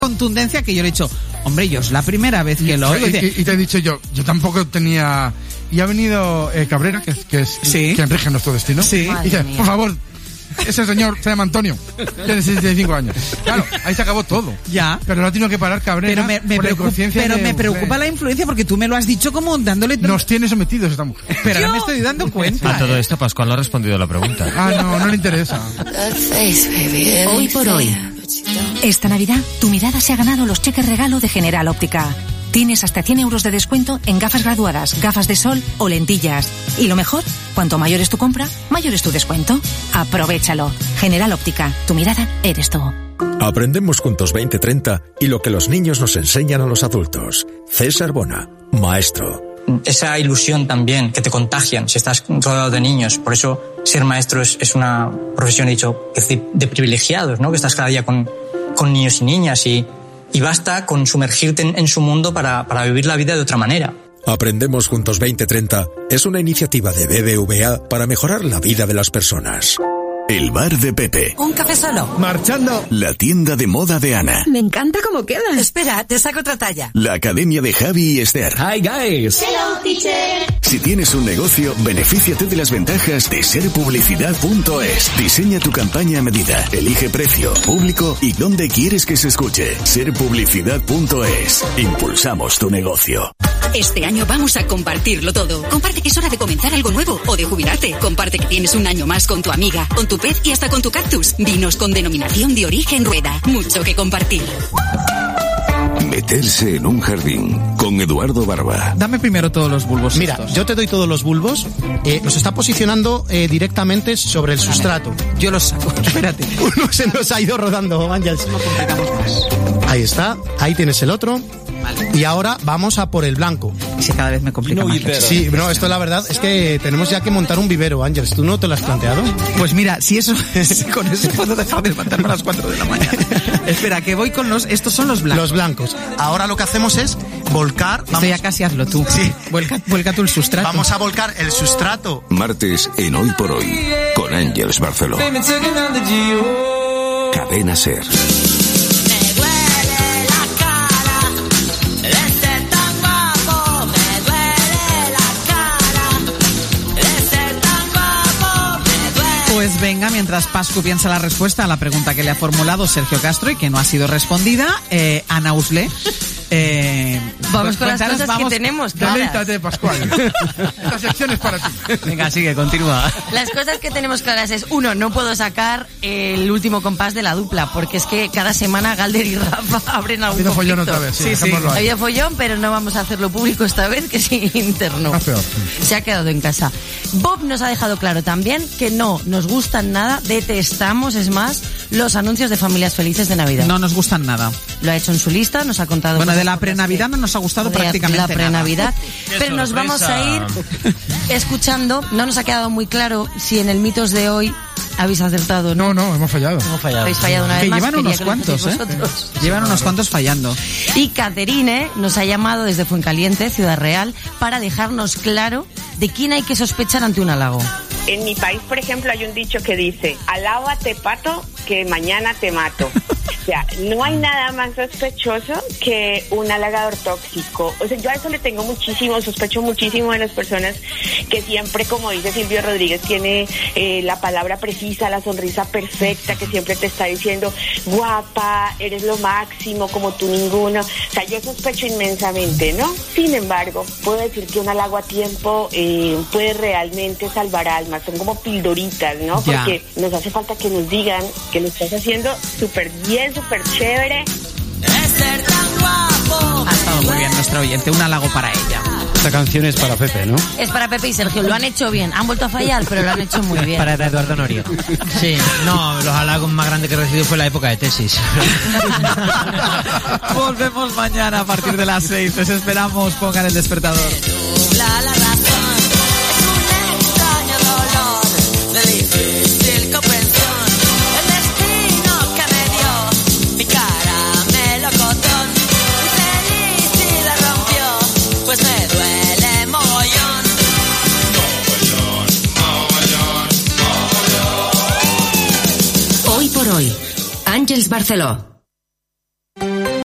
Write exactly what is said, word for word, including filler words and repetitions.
contundencia que yo le he dicho, hombre, yo es la primera vez que lo oigo. Y, y, y te he dicho yo, yo tampoco tenía... Y ha venido eh, Cabrera, que, que es sí. quien rige nuestro destino. Sí. Y dice, por favor, ese señor se llama Antonio, tiene sesenta y cinco años. Claro, ahí se acabó todo. Ya. Pero lo ha tenido que parar Cabrera. Pero me, me por preocupa, la inconsciencia pero de, me preocupa la influencia porque tú me lo has dicho como dándole... Nos tiene sometidos esta mujer. Pero ahora me estoy dando cuenta. A todo esto Pascual no ha respondido a la pregunta. Ah, no, no le interesa. Hoy por hoy. Esta Navidad, tu mirada se ha ganado los cheques regalo de General Óptica. Tienes hasta cien euros de descuento en gafas graduadas, gafas de sol o lentillas. Y lo mejor, cuanto mayor es tu compra, mayor es tu descuento. Aprovéchalo. General Óptica, tu mirada eres tú. Aprendemos juntos veinte treinta y lo que los niños nos enseñan a los adultos. César Bona, maestro. Esa ilusión también que te contagian si estás rodeado de niños. Por eso ser maestro es, es una profesión, he dicho, de, de privilegiados, ¿no? Que estás cada día con, con niños y niñas y, y basta con sumergirte en, en su mundo para, para vivir la vida de otra manera. Aprendemos juntos veinte treinta es una iniciativa de B B V A para mejorar la vida de las personas. El bar de Pepe. Un café solo. Marchando. La tienda de moda de Ana. Me encanta cómo queda. Espera, te saco otra talla. La academia de Javi y Esther. Hi guys. Hello teacher. Si tienes un negocio, benefíciate de las ventajas de ser publicidad punto es. Diseña tu campaña a medida. Elige precio, público y dónde quieres que se escuche. ser publicidad punto es. Impulsamos tu negocio. Este año vamos a compartirlo todo. Comparte que es hora de comenzar algo nuevo o de jubilarte. Comparte que tienes un año más con tu amiga, con tu pez y hasta con tu cactus. Vinos con denominación de origen Rueda. Mucho que compartir. Meterse en un jardín con Eduardo Barba. Dame primero todos los bulbos. Mira, estos. yo te doy todos los bulbos. Eh, los está posicionando eh, directamente sobre el Dame. sustrato. Yo los saco. Espérate. Uno se nos ha ido rodando, Ángels. No complicamos más. Ahí está. Ahí tienes el otro. Vale. Y ahora vamos a por el blanco. Y si cada vez me complica más. Sí, no, esto la verdad es que tenemos ya que montar un vivero, Ángels. ¿Tú no te lo has planteado? Pues mira, si eso es, con eso puedo dejar de levantarme a las cuatro de la mañana. Espera, que voy con los... Estos son los blancos. Los blancos. Ahora lo que hacemos es volcar... Vamos, Esto ya casi hazlo tú. Sí. Vuelca, vuelca tú el sustrato. Vamos a volcar el sustrato. Martes en Hoy por Hoy con Ángels Barceló. Cadena Ser. Pues venga, mientras Pascu piensa la respuesta a la pregunta que le ha formulado Sergio Castro y que no ha sido respondida, eh, Ana Usle. Eh, vamos con las cosas vamos, que tenemos claras. Deleítate, Pascual. Esta sección es para ti. Venga, sigue, continúa. Las cosas que tenemos claras es, uno, no puedo sacar el último compás de la dupla, porque es que cada semana Galder y Rafa abren algún conflicto. follón otra vez, sí, sí, sí. Ha habido follón, pero no vamos a hacerlo público esta vez, que es interno. Ah, peor. Se ha quedado en casa. Bob nos ha dejado claro también que no nos gustan nada, detestamos, es más, los anuncios de familias felices de Navidad. No nos gustan nada. Lo ha hecho en su lista, nos ha contado... Bueno, de la pre-Navidad no nos ha gustado de prácticamente la pre-Navidad, Qué pero nos vamos a ir escuchando. No nos ha quedado muy claro si en el mitos de hoy habéis acertado, ¿no? No, no, hemos fallado. Hemos fallado. Habéis fallado una vez que más. Llevan unos que cuantos, ¿eh? Llevan unos cuantos fallando. Y Caterine nos ha llamado desde Fuencaliente, Ciudad Real, para dejarnos claro de quién hay que sospechar ante un halago. En mi país, por ejemplo, hay un dicho que dice, alábate pato, que mañana te mato. O sea, no hay nada más sospechoso que un halagador tóxico. O sea, yo a eso le tengo muchísimo, sospecho muchísimo de las personas que siempre, como dice Silvio Rodríguez, tiene eh, la palabra precisa, la sonrisa perfecta, que siempre te está diciendo, guapa, eres lo máximo, como tú ninguno. O sea, yo sospecho inmensamente, ¿no? Sin embargo, puedo decir que un halago a tiempo eh, puede realmente salvar almas. Son como pildoritas, ¿no? Ya. Porque nos hace falta que nos digan que lo estás haciendo súper bien, súper chévere. Ha estado muy bien nuestra oyente, un halago para ella. Esta canción es para Pepe, ¿no? Es para Pepe y Sergio, lo han hecho bien. Han vuelto a fallar, pero lo han hecho muy bien. Para Eduardo Norio. Sí, no, los halagos más grandes que he recibido fue la época de tesis. Volvemos mañana a partir de las seis. Les esperamos, pongan el despertador. La, la razón es un extraño dolor de difícil comprensión. El destino que me dio mi caramelo cotón. Mi felicidad rompió, pues me duele mogollón. Mogollón, mogollón, mogollón. Hoy por hoy, Ángels Barceló.